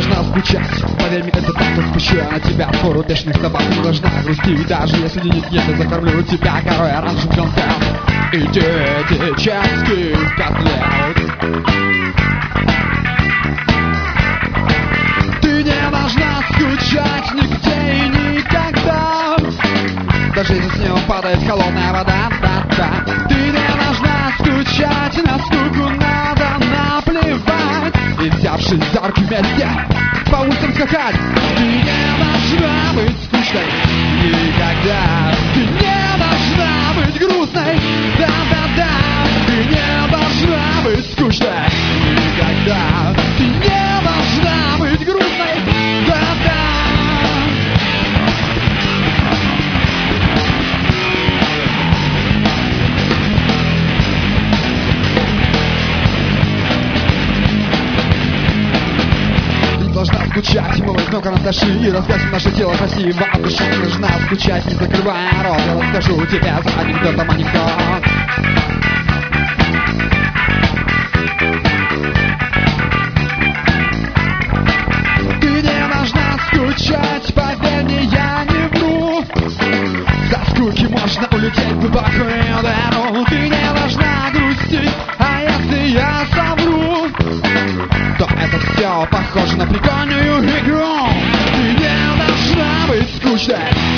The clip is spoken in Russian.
должна скучать, поверь мне, это так, спущу я на тебя свору бешеных собак. Не должна грустить, даже если денег нет, я закормлю тебя корой оранжевым концом и диетических котлет. Ты не должна скучать нигде и никогда, даже если с него падает холодная вода, да. Ты не должна скучать, на скуку надо наплевать и, взявшись за руки вместе, по улицам скакать. Ты не должна быть скучной никогда. Ты не должна быть грустной, да-да-да. Ты не должна быть скучной никогда. Ты не должна быть грустной, да-да. Должна скучать, мы возьмем карандаши и раскрасим наше тело красиво от души. Не должна скучать, не закрывая рот, я расскажу тебе за анекдотом анекдот. Ты не должна скучать, поверь мне, я не вру. Со скуки можно улететь в глубокую дыру. Ты не должна грустить, а если я совру, то это все похоже на прикольную игру. Ты не должна быть скучной